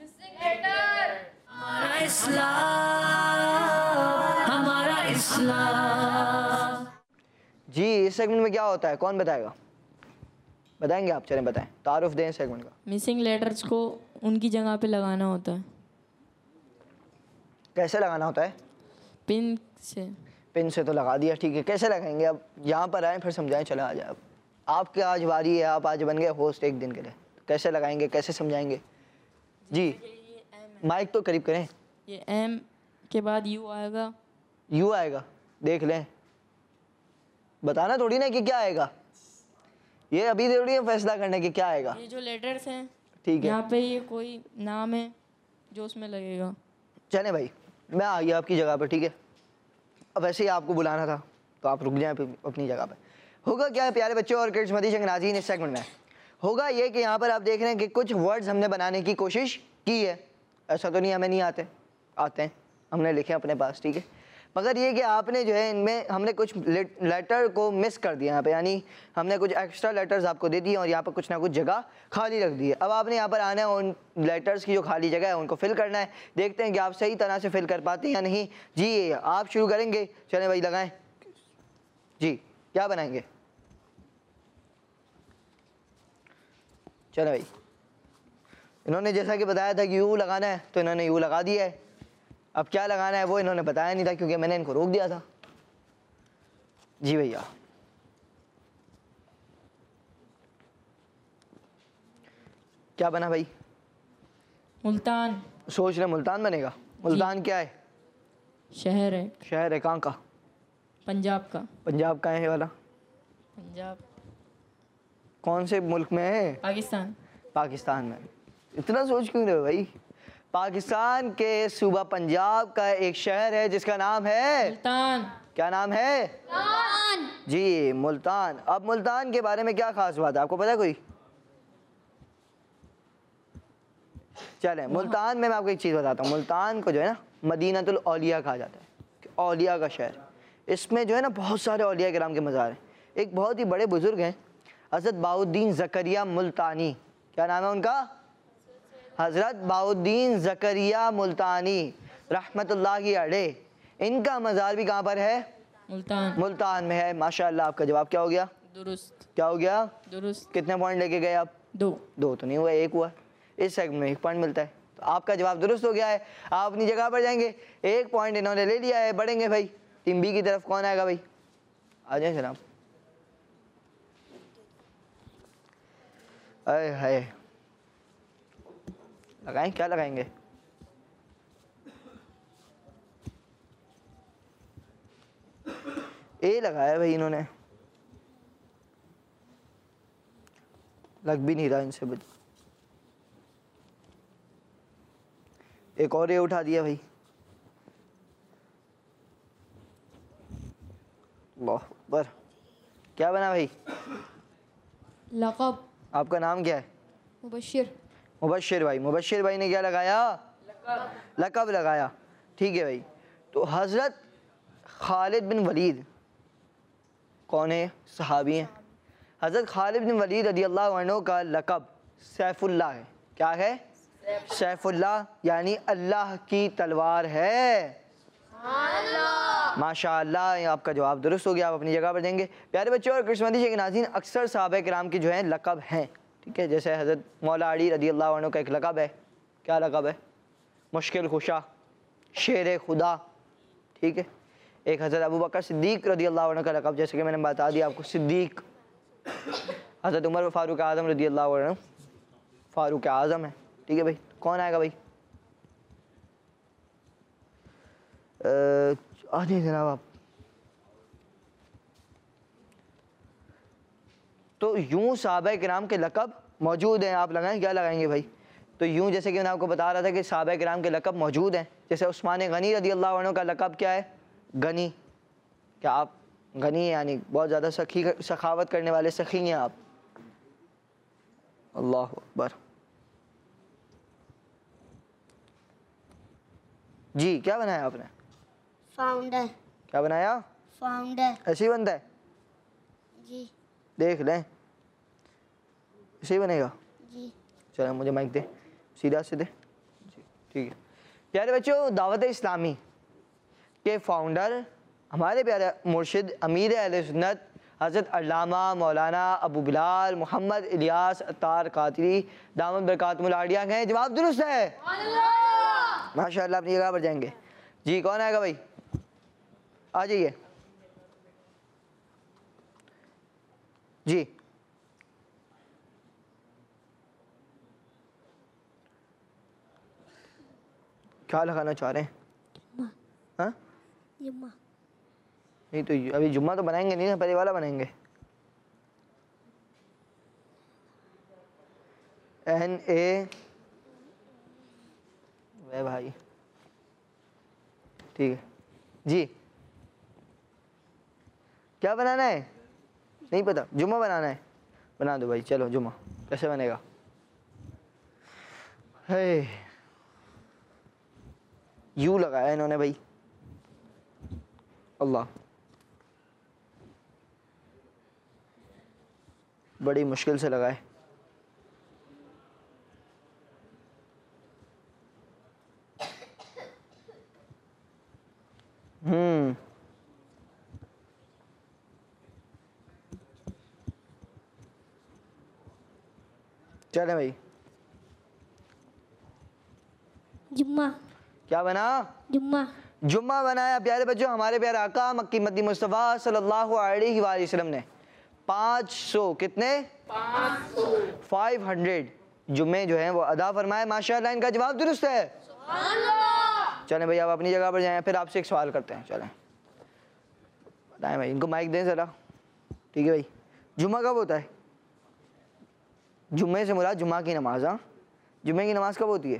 Speaker 1: हमारा इस्लाम, हमारा इस्लाम।
Speaker 2: जी। इस सेगमेंट में क्या होता है, कौन बताएगा? बताएंगे आप? चलें बताएं, तारुफ दें सेगमेंट का।
Speaker 3: मिसिंग लेटर्स को उनकी जगह पे लगाना होता है।
Speaker 2: कैसे लगाना होता है?
Speaker 3: पिन से।
Speaker 2: पिन से तो लगा दिया, ठीक है। कैसे लगाएंगे? अब यहाँ पर आए फिर समझाएं। चला आ जाए, अब आपके आज बारी है, आप आज बन गए होस्ट एक दिन के लिए। कैसे लगाएंगे, कैसे समझाएंगे? जी माइक तो करीब करें।
Speaker 3: ये एम के बाद यू आएगा।
Speaker 2: यू आएगा, देख लें। बताना थोड़ी ना कि क्या आएगा, ये अभी थोड़ी है फैसला करने की क्या आएगा।
Speaker 3: ये जो लेटर्स हैं,
Speaker 2: ठीक है,
Speaker 3: यहाँ पे ये कोई नाम है जो उसमें लगेगा।
Speaker 2: चलें भाई, मैं आ गया आपकी जगह पर, ठीक है। अब ऐसे ही आपको बुलाना था तो आप रुक जाएं अपनी जगह पर। होगा क्या है प्यारे बच्चों और किड्स मदीशा के नाज़रीन, इस सेगमेंट में होगा ये कि यहाँ पर आप देख रहे हैं कि कुछ वर्ड्स हमने बनाने की कोशिश की है। ऐसा तो नहीं हमें नहीं आते, आते हैं, हमने लिखे अपने पास, ठीक है। मगर ये कि आपने जो है इनमें हमने कुछ लेटर को मिस कर दिया यहाँ पे, यानी हमने कुछ एक्स्ट्रा लेटर्स आपको दे दिए और यहाँ पर कुछ ना कुछ जगह खाली रख दी है। अब आपने यहाँ पर आना है, उन लेटर्स की जो खाली जगह है उनको फिल करना है। देखते हैं कि आप सही तरह से फिल कर पाते हैं या नहीं। जी आप शुरू करेंगे, चलें भाई लगाएं। जी क्या बनाएंगे? चलें भाई, इन्होंने जैसा कि बताया था कि यू लगाना है तो इन्होंने यू लगा दिया है। अब क्या लगाना है वो इन्होंने बताया नहीं था क्योंकि मैंने इनको रोक दिया था। जी भैया, क्या बना भाई?
Speaker 3: मुल्तान।
Speaker 2: सोच रहे मुल्तान बनेगा। मुल्तान क्या है?
Speaker 3: शहर है।
Speaker 2: शहर है, कहाँ का?
Speaker 3: पंजाब का।
Speaker 2: पंजाब का है ये वाला?
Speaker 3: पंजाब
Speaker 2: कौन से मुल्क में है?
Speaker 3: पाकिस्तान।
Speaker 2: पाकिस्तान में। इतना सोच क्यों रहे हो भाई? पाकिस्तान के सूबा पंजाब का एक शहर है जिसका नाम है
Speaker 3: मुल्तान।
Speaker 2: क्या नाम है?
Speaker 4: मुल्तान।
Speaker 2: जी मुल्तान। अब मुल्तान के बारे में क्या खास बात है, आपको पता है कोई? चलें, मुल्तान में मैं आपको एक चीज़ बताता हूँ। मुल्तान को जो है ना मदीनतुल औलिया कहा जाता है, औलिया का शहर। इसमें जो है ना बहुत सारे औलिया किराम के मज़ार हैं। एक बहुत ही बड़े बुज़ुर्ग हैं हज़रत बाउद्दीन ज़करिया मुल्तानी। क्या नाम है उनका? हज़रत बाउद्दीन ज़करिया मुल्तानी रहमतुल्लाहि अलैह। इनका मज़ार भी कहाँ पर है?
Speaker 3: मुल्तान।
Speaker 2: मुल्तान में है। माशाअल्लाह, आपका जवाब क्या हो गया?
Speaker 3: दुरुस्त।
Speaker 2: क्या हो गया?
Speaker 3: दुरुस्त।
Speaker 2: कितने पॉइंट लेके गए आप?
Speaker 3: 2।
Speaker 2: 2 तो नहीं हुआ, 1 हुआ। इस सेगमेंट में 1 पॉइंट मिलता है, तो आपका जवाब दुरुस्त हो गया है। आप अपनी जगह पर जाएंगे। 1 पॉइंट इन्होंने ले लिया है। बढ़ेंगे भाई टीम बी की तरफ। कौन आएगा भाई? आ जाए जनाब। अरे हाय, लगाएं, क्या लगाएंगे? ए लगाया भाई इन्होंने, लग भी नहीं रहा इनसे। बच एक और ए उठा दिया भाई। बहुत। क्या बना भाई?
Speaker 3: लक़ब।
Speaker 2: आपका नाम क्या है?
Speaker 3: मुबश्शिर।
Speaker 2: मुबश्शिर भाई। मुबश्शिर भाई ने क्या लगाया? लक़ब लगाया। ठीक है भाई। तो हज़रत खालिद बिन वलीद कौन है? सहाबी हैं। हज़रत खालिद बिन वलीद रज़ियल्लाहु अन्हु का लक़ब सैफुल्लाह है। क्या है? सैफुल्लाह, यानी अल्लाह की तलवार है। माशाअल्लाह, आपका जवाब दुरुस्त हो गया। आप अपनी जगह पर देंगे। प्यारे बच्चों और कृष्ण मदीशा के नाज़रीन, अक्सर सहाबा किराम की जो है लक़ब हैं, ठीक है। जैसे हज़रत मौला अली रज़ी अल्लाह अन्हु का एक लक़ब है, क्या लक़ब है? मुश्किल खुशा, शेर खुदा, ठीक है। एक हज़रत अबू बकर सिद्दीक़ रज़ी अल्लाह अन्हु का लक़ब, जैसे कि मैंने बता दिया आपको, सिद्दीक़। हज़रत उमर फ़ारूक आज़म रज़ी अल्लाह अन्हु फ़ारूक आज़म है, ठीक है भाई। कौन आएगा भाई? आ जाइए जनाब आप। तो यूँ सहाबा किराम के लक़ब मौजूद हैं, आप लगाएं, क्या लगाएंगे भाई? तो यूँ जैसे कि मैं आपको बता रहा था कि सहाबा किराम के लक़ब मौजूद हैं। जैसे उस्मान गनी रज़ी अल्लाह अन्हु का लक़ब क्या है? गनी। क्या आप गनी यानी बहुत ज़्यादा सखावत करने वाले सखी हैं आप? अल्लाह अकबर। जी क्या बनाया आपने?
Speaker 4: फाउंडर।
Speaker 2: क्या बनाया?
Speaker 4: फाउंडर।
Speaker 2: ऐसे ही बनता है?
Speaker 4: जी
Speaker 2: देख लें, ऐसे ही बनेगा।
Speaker 4: जी।
Speaker 2: चलो मुझे माइक दे, सीधा से दे जी, ठीक है। प्यारे बच्चों, दावत इस्लामी के फाउंडर हमारे प्यारे मुर्शिद अमीर अहले सुन्नत हज़रत अल्लामा मौलाना अबू बिलाल मोहम्मद इलियास अत्तार कादरी दामद बरकातुहुल आलिया हैं। जवाब दुरुस्त है, माशाअल्लाह। अपनी जगह पर जाएंगे जी। कौन आएगा भाई? आ जाइए जी। क्या लगाना चाह रहे हैं? हाँ
Speaker 4: जुम्मा।
Speaker 2: नहीं तो अभी जुम्मा तो बनाएंगे नहीं ना, पहले वाला बनाएंगे। NA वे भाई, ठीक है जी। क्या बनाना है? नहीं पता, जुम्मा बनाना है। बना दो भाई, चलो जुम्मा। कैसे बनेगा? है यू लगाया इन्होंने भाई, अल्लाह, बड़ी मुश्किल से लगाए। चले भाई।
Speaker 4: जुम्मा।
Speaker 2: क्या बना?
Speaker 4: जुम्मा।
Speaker 2: जुम्मा बनाया। प्यारे बच्चों, हमारे प्यारे आका मक्की मदी मुस्तफ़ा सल्लल्लाहु अलैहि वसल्लम ने 500 कितने? 500 जुम्मे जो हैं वो अदा फरमाए। माशाअल्लाह, इनका जवाब दुरुस्त है। चलें भाई, आप अपनी जगह पर जाएं। फिर आपसे एक सवाल करते हैं। चलें बताएं भाई, इनको माइक दें ज़रा, ठीक है भाई। जुम्मा कब होता है? जुम्मे से मुराद जुम्मा की नमाज। हाँ, जुम्मे की नमाज कब होती है?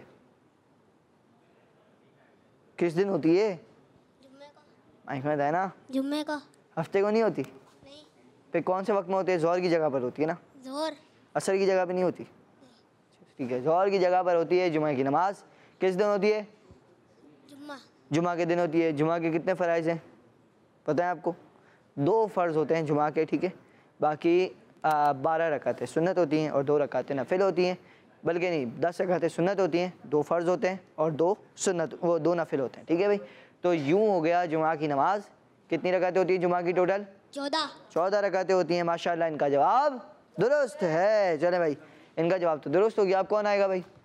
Speaker 2: किस दिन होती है?
Speaker 4: जुम्मे का।
Speaker 2: माइक में बताए ना।
Speaker 4: जुम्मे का।
Speaker 2: हफ्ते को नहीं होती?
Speaker 4: नहीं।
Speaker 2: फिर कौन से वक्त में होती है? ज़ोहर की जगह पर होती है ना?
Speaker 4: जोर।
Speaker 2: असर की जगह पे नहीं होती? ठीक है, ज़ोहर की जगह पर होती है जुम्मे की नमाज। किस दिन होती है?
Speaker 4: जुम्मा।
Speaker 2: जुम्मा के दिन होती है। जुम्मा के कितने फ़राइज़ हैं पता है आपको? 2 फ़र्ज़ होते हैं जुम्मा के, ठीक है। बाकी 12 रकातें सुन्नत होती हैं और 2 रकातें नफिल होती हैं। बल्कि नहीं, 10 रकातें सुन्नत होती हैं, 2 फ़र्ज़ होते हैं और 2 नफिल होते हैं, ठीक है भाई। तो यूँ हो गया जुम्मा की नमाज। कितनी रकातें होती हैं जुम्मा की टोटल? 14 रकातें होती हैं। माशाअल्लाह, इनका जवाब दुरुस्त है। चले भाई, इनका जवाब तो दुरुस्त हो गया। आप कौन आएगा भाई?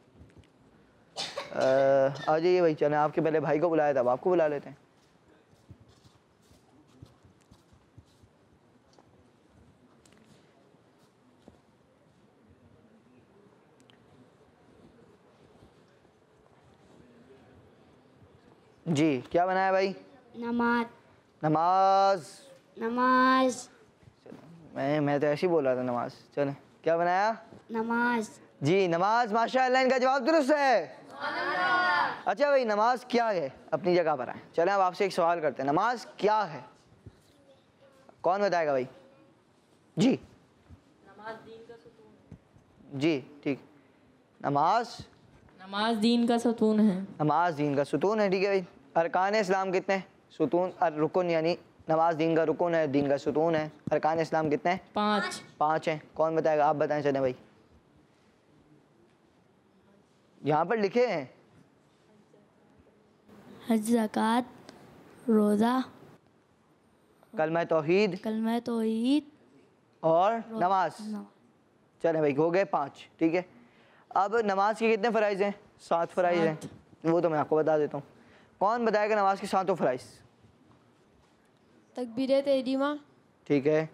Speaker 2: आ जाइए भाई। चलें, आपके पहले भाई को बुलाया था, अब आपको बुला लेते हैं। जी क्या बनाया भाई?
Speaker 4: नमाज।
Speaker 2: नमाज।
Speaker 4: नमाज।
Speaker 2: मैं तो ऐसे ही बोल रहा था नमाज। चलें, क्या बनाया?
Speaker 4: नमाज।
Speaker 2: जी नमाज। माशाअल्लाह, इनका जवाब दुरुस्त है। अच्छा भाई, नमाज क्या है? अपनी जगह पर आए। चलें, अब आपसे एक सवाल करते हैं, नमाज क्या है? कौन बताएगा भाई? जी
Speaker 3: नमाज दीन का सुकून।
Speaker 2: जी ठीक।
Speaker 3: नमाज दीन का सुकून है।
Speaker 2: नमाज दीन का सुतून है, ठीक है भाई। अरकान इस्लाम कितने हैं? सुतून रुकन, यानी नमाज दीन का रुकन है, दीन का सुतून है। अरकान इस्लाम कितने हैं?
Speaker 3: 5
Speaker 2: हैं। कौन बताएगा? आप बताएं। चलें भाई, यहाँ पर लिखे हैं
Speaker 4: हज, ज़कात, रोज़ा,
Speaker 2: कलमा तौहीद
Speaker 4: कलमा तौहीद
Speaker 2: और नमाज। चलें भाई, हो गए 5, ठीक है। अब नमाज के कितने फ़राइज़ हैं? 7 फ़राइज़ हैं, वो तो मैं आपको बता देता हूँ। कौन बताएगा नमाज के 7 फ़राइज़?
Speaker 3: तकबीर तहरीमा,
Speaker 2: ठीक है,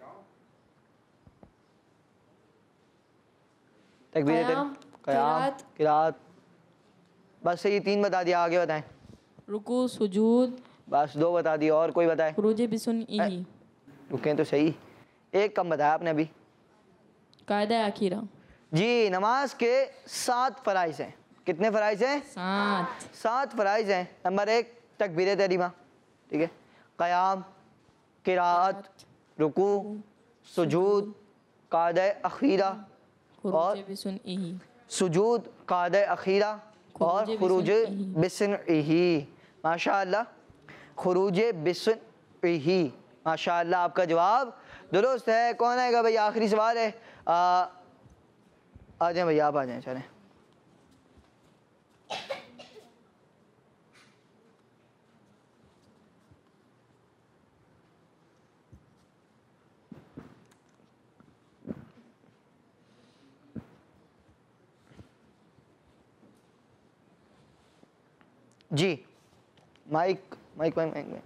Speaker 2: तकबीर
Speaker 3: क़याम,
Speaker 2: क़याम, क़िराअत, बस ये 3 बता दिया, आगे बताएं।
Speaker 3: रुकू, सुजूद,
Speaker 2: बस 2 बता दिए, और कोई बताए?
Speaker 3: खुरूज बिसुन्निही,
Speaker 2: रुकें तो सही, एक कम बताया आपने अभी।
Speaker 3: कायदा आखिरा।
Speaker 2: जी, नमाज के 7 फ़राइज़ हैं। कितने फ़राइज़ हैं? 7 फ़राइज़ हैं। नंबर 1 तकबीर तहरीमा, ठीक है, क़याम, क़िराअत, रुकू, सुजूद, क़ादा अखीरा और सुजूद, क़ादा अखीरा और खुरूज बिस्मिल्लाह। माशाअल्लाह, खुरूज बिस्मिल्लाह, माशाअल्लाह, आपका जवाब दुरुस्त है। कौन आएगा भाई? आखिरी सवाल है, आ जाएं भैया, आप आ जाएं, चलें। जी, माइक माइक माइक माइक,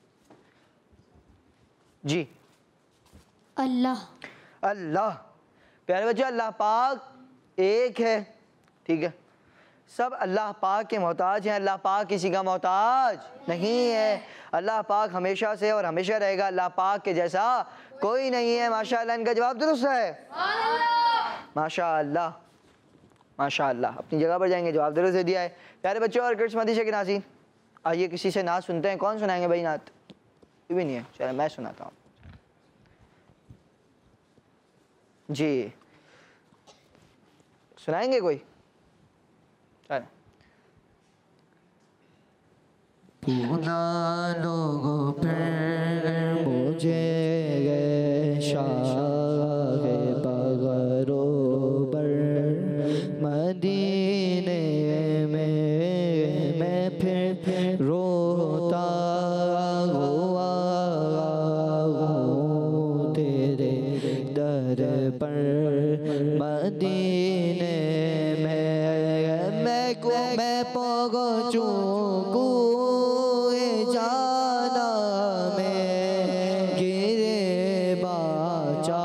Speaker 2: जी।
Speaker 4: अल्लाह।
Speaker 2: अल्लाह, प्यारे बच्चे, अल्लाह पाक एक है, ठीक है। सब अल्लाह पाक के मोहताज हैं, अल्लाह पाक किसी का मोहताज नहीं है। अल्लाह पाक हमेशा से और हमेशा रहेगा, अल्लाह पाक के जैसा कोई नहीं है। माशाअल्लाह, इनका जवाब दुरुस्त है। माशाअल्लाह, माशाअल्लाह, अपनी जगह पर जाएंगे, जवाब दुरुस्त दे दिया है। प्यारे बच्चों और किड्स मदीशा के नाज़रीन, आइए किसी से नात सुनते हैं। कौन सुनाएंगे भाई नात? भी नहीं है, चलो मैं सुनाता हूँ। जी, सुनाएंगे कोई? चलो। पूना लोगों पर मुझे गए शाह बगरो बर, मदीने में मैं फिर रोता हुआ हूँ तेरे दर पर। मदीने में मैं पहुँचूं जाना में गिरे बाचा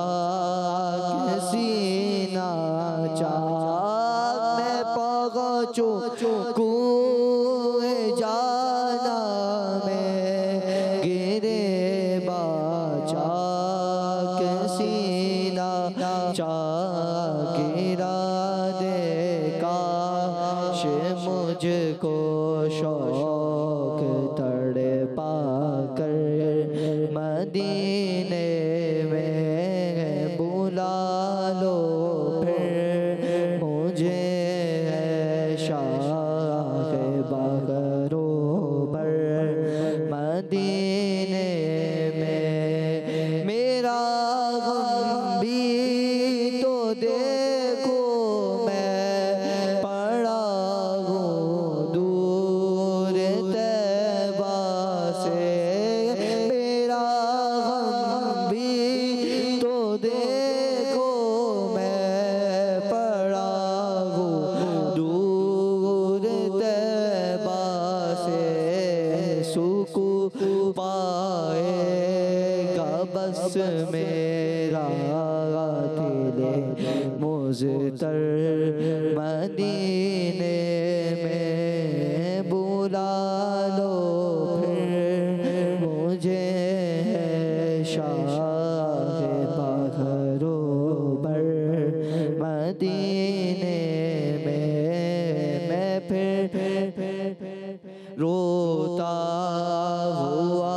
Speaker 2: सीना चाक, मैं पहुँचूं जाना में गिरे बाचा सीना चाक, गिरा दे काश मुझको शौक तड़े पाकर, मदीने में बुला लो फिर मुझे शाह बगरो बर। मदीने में मेरा गम भी तो देखो, मैं पड़ा हूँ दूर तैबा से। मेरा गम भी तो देखो, मैं पड़ा हूँ दूर तैबा से। सुकून पाएगा बस मेरा दिले मुज़तर, मदीने में बुला लो फिर मुझे शाह बगरो बर। मदीने में मैं फिर रोता हुआ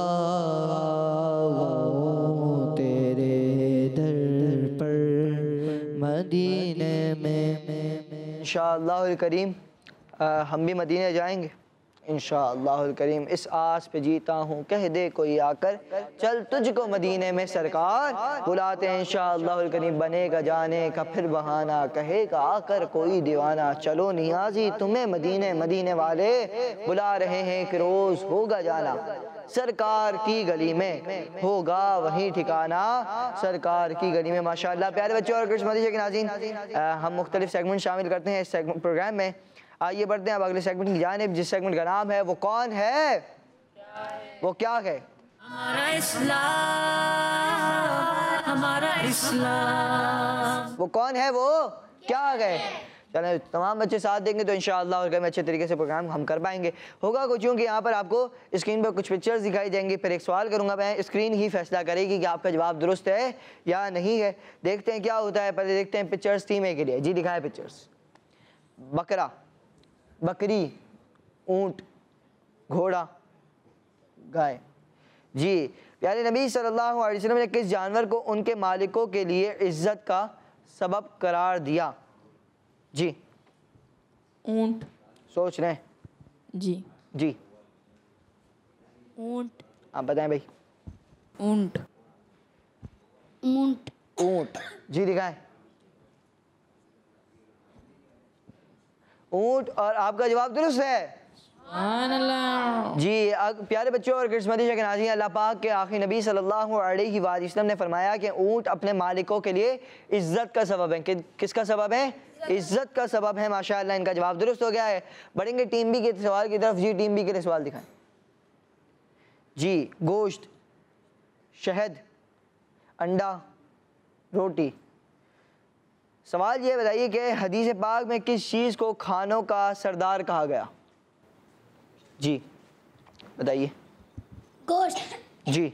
Speaker 2: हूँ तेरे दर पर। मदीने में इंशाअल्लाहुल करीम हम भी मदीने जाएंगे इंशाअल्लाहुल करीम। इस आस पे जीता हूँ, कह दे कोई आकर चल तुझको मदीने में सरकार बुलाते हैं इंशाअल्लाहुल करीम। बनेगा जाने का फिर बहाना, कहेगा आकर कोई दीवाना। चलो नियाजी तुम्हें मदीने, मदीने वाले बुला रहे हैं कि रोज़ होगा जाना। सरकार की गली में, होगा वहीं ठिकाना सरकार की गली में। माशाअल्लाह प्यारे बच्चों और कृष्ण मदीशे के नाज़रीन, हम मुख्तलिफ सेगमेंट शामिल करते हैं इस सेगमेंट प्रोग्राम में। आइए बढ़ते हैं अब अगले सेगमेंट की जानिब, जिस सेगमेंट का नाम है वो कौन है, वो क्या है।
Speaker 1: हमारा इस्लाम, हमारा इस्लाम।
Speaker 2: वो कौन है, वो क्या है। चलें तमाम बच्चे साथ देंगे तो इंशाअल्लाह और में अच्छे तरीके से प्रोग्राम हम कर पाएंगे। होगा कुछ यूँ कि यहाँ पर आपको स्क्रीन पर कुछ पिक्चर्स दिखाई देंगी, फिर एक सवाल करूँगा मैं, स्क्रीन ही फैसला करेगी कि आपका जवाब दुरुस्त है या नहीं है। देखते हैं क्या होता है। पहले देखते हैं पिक्चर्स थीम ए के लिए। जी दिखाएं पिक्चर्स। बकरा, बकरी, ऊँट, घोड़ा, गाय। जी प्यारे नबी सल्लल्लाहु अलैहि वसल्लम ने किस जानवर को उनके मालिकों के लिए इज्जत का सबब करार दिया। जी
Speaker 3: ऊंट।
Speaker 2: सोच रहे हैं।
Speaker 3: जी
Speaker 2: जी
Speaker 3: ऊंट।
Speaker 2: आप बताएं भाई।
Speaker 3: ऊंट।
Speaker 4: ऊंट।
Speaker 2: ऊंट। जी दिखाएं। ऊंट, और आपका जवाब दुरुस्त है। जी प्यारे बच्चों और किस्मती के नाज़रीन, अल्लाह पाक के आखिरी नबी सल्लल्लाहु अलैहि वसल्लम ने फरमाया कि ऊंट अपने मालिकों के लिए इज्जत का सबब है। किसका सबब है, इज्जत का सबब है। माशाअल्लाह इनका जवाब दुरुस्त हो गया है। बढ़ेंगे टीम बी के सवाल की तरफ। जी टीम बी के लिए सवाल दिखाएं। जी गोश्त, शहद, अंडा, रोटी। सवाल ये बताइए कि हदीस पाक में किस चीज़ को खानों का सरदार कहा गया। जी बताइए।
Speaker 4: गोश्त।
Speaker 2: जी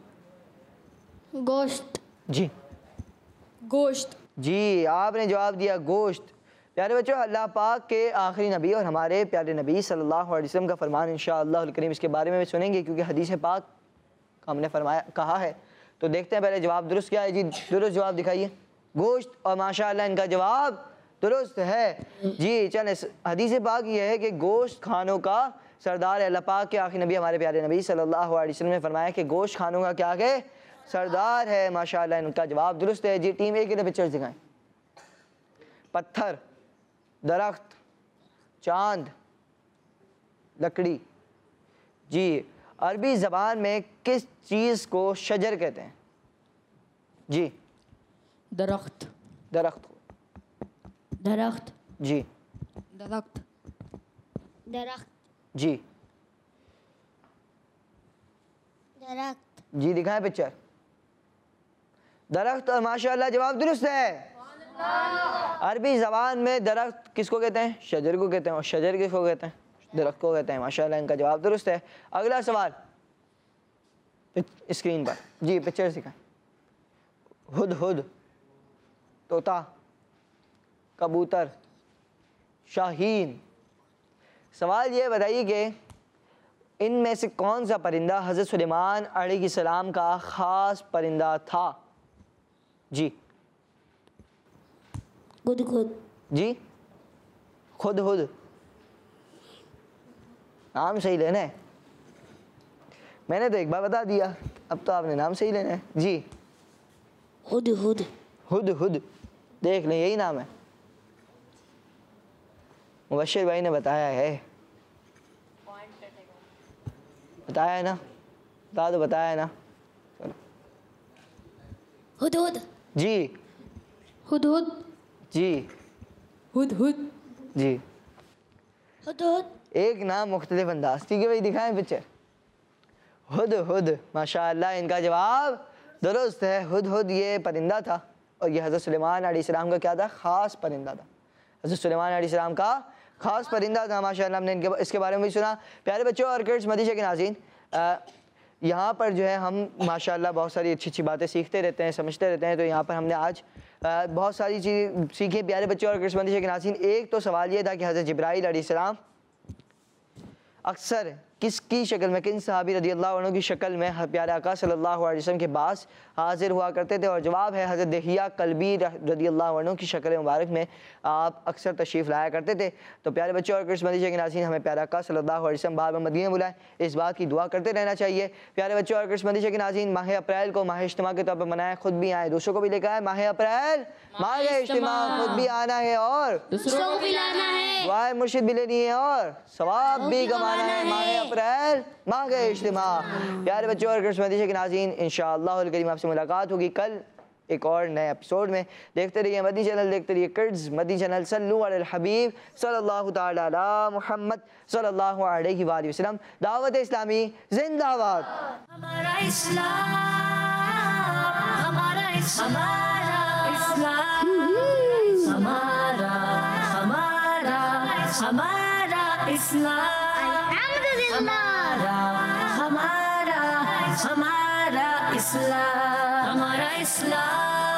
Speaker 4: गोश्त।
Speaker 2: जी
Speaker 3: गोश्त।
Speaker 2: जी आपने जवाब दिया गोश्त। प्यारे बच्चों अल्लाह पाक के आखिरी नबी और हमारे प्यारे नबी सल्लल्लाहु अलैहि वसल्लम का फरमान इंशाअल्लाह करीम इसके बारे में भी सुनेंगे, क्योंकि हदीस पाक हमने फरमाया कहा है। तो देखते हैं पहले जवाब दुरुस्त क्या है। जी दुरुस्त जवाब दिखाइए, गोश्त, और माशाअल्लाह इनका जवाब दुरुस्त है। जी चलें, हदीस पाक ये है कि गोश्त खानों का सरदार है। अल्लाह पाक के आखिरी नबी हमारे प्यारे नबी सल्लल्लाहु अलैहि वसल्लम ने फरमाया कि गोश्त खानों का क्या है, सरदार है। माशाअल्लाह इनका जवाब दुरुस्त है। जी टीम ए के लिए पिक्चर्स दिखाएं। पत्थर, दरख्त, चांद, लकड़ी। जी अरबी ज़बान में किस चीज़ को शजर कहते हैं। जी
Speaker 3: दरख्त।
Speaker 2: दरख्त।
Speaker 4: दरख्त।
Speaker 2: जी
Speaker 3: दरख्त।
Speaker 4: दरख्त।
Speaker 2: जी
Speaker 4: दरख्त।
Speaker 2: जी दिखाएं पिक्चर। दरख्त, और माशाअल्लाह जवाब दुरुस्त है। अरबी ज़बान में दरख्त किसको कहते हैं, शजर को कहते हैं, और शजर किसको कहते हैं, दरख्त को कहते हैं। माशाअल्लाह इनका जवाब दुरुस्त है। अगला सवाल स्क्रीन पर। जी पिक्चर दिखाएं। हुदहुद, तोता, कबूतर, शाहीन। सवाल ये बताइए कि इनमें से कौन सा परिंदा हज़रत सुलेमान अलैहिस्सलाम का ख़ास परिंदा था। जी
Speaker 4: गुदगुद।
Speaker 2: जी खुदहुद, नाम सही लेना है। मैंने तो एक बार बता दिया, अब तो आपने नाम सही लेना है। जी
Speaker 4: हुदहुद।
Speaker 2: हुदहुद, देख लें यही नाम है। मुबश्शिर भाई ने बताया है, बताया है ना, बता दो, बताया है ना। चलो
Speaker 4: हुदहुद।
Speaker 2: जी
Speaker 3: हुदहुद।
Speaker 2: जी
Speaker 3: हुदहुद।
Speaker 2: जी
Speaker 4: हुदहुद।
Speaker 2: एक नाम मुख्तलिफ अंदाज। ठीक है भाई दिखाएं पिक्चर। हुदहुद, माशाअल्लाह इनका जवाब दुरुस्त है। हुदहुद ये परिंदा था, और ये हज़रत सुलेमान अलैहिस्सलाम का क्या था, ख़ास परिंदा था। हज़रत सुलेमान अलैहिस्सलाम का ख़ास परिंदा था। माशाअल्लाह हमने इसके बारे में भी सुना। प्यारे बच्चों और किड्स मदीशे के नाज़रीन, यहाँ पर जो है हम माशाअल्लाह बहुत सारी अच्छी अच्छी बातें सीखते रहते हैं, समझते रहते हैं। तो यहाँ पर हमने आज बहुत सारी चीज़ें सीखी। प्यारे बच्चों और किड्स मदीशे के नाज़रीन, एक तो सवाल ये था कि हज़रत जिब्राईल अलैहिस्सलाम अक्सर किसकी शक्ल में, किन सहाबी रज़ियल्लाहु अन्हु की शक्ल में प्यारे आका सल्लल्लाहु अलैहि वसल्लम के पास हाजिर हुआ करते थे। और जवाब है हज़रत दहिया कल्बी रज़ियल्लाहु अन्हु की शक्ल मुबारक में आप अक्सर तशरीफ़ लाया करते थे। तो प्यारे बच्चों और किड्स मदीशे के नाज़रीन, हमें प्यारे आका सल्लल्लाहु अलैहि वसल्लम बार बार मदीने बुलाएं, इस बात की दुआ करते रहना चाहिए। प्यारे बच्चों और किड्स मदीशे के नाज़रीन, माह अप्रैल को माह इज्तिमा के तौर पर मनाएं, खुद भी आए, दूसरों को भी लेकर आए। माह अप्रैल माह इज्तिमा, खुद भी आना है और
Speaker 3: दूसरों को भी लाना है।
Speaker 2: दुआए मुर्शिद भी लेनी है और सवाब भी कमाना है। माह अप्रैल माह का इज्तिमा। प्यारे बच्चों और मदीशे के नाज़रीन, इंशाअल्लाह करीम आपसे मुलाकात होगी कल एक और नए एपिसोड में। देखते रहिए मदनी चैनल, देखते रहिए किड्स मदनी चैनल। सल्लु अलल हबीब सल्लल्लाहु तआला अला मुहम्मद सल्लल्लाहु अलैहि वसल्लम। दावत इस्लामी जिंदाबाद।
Speaker 1: हमारा इस्लाम, हमारा इस्लाम, हमारा हमारा हमारा इस्लाम, हमारा हमारा हमारा इस्लाम, हमारा इस्लाम।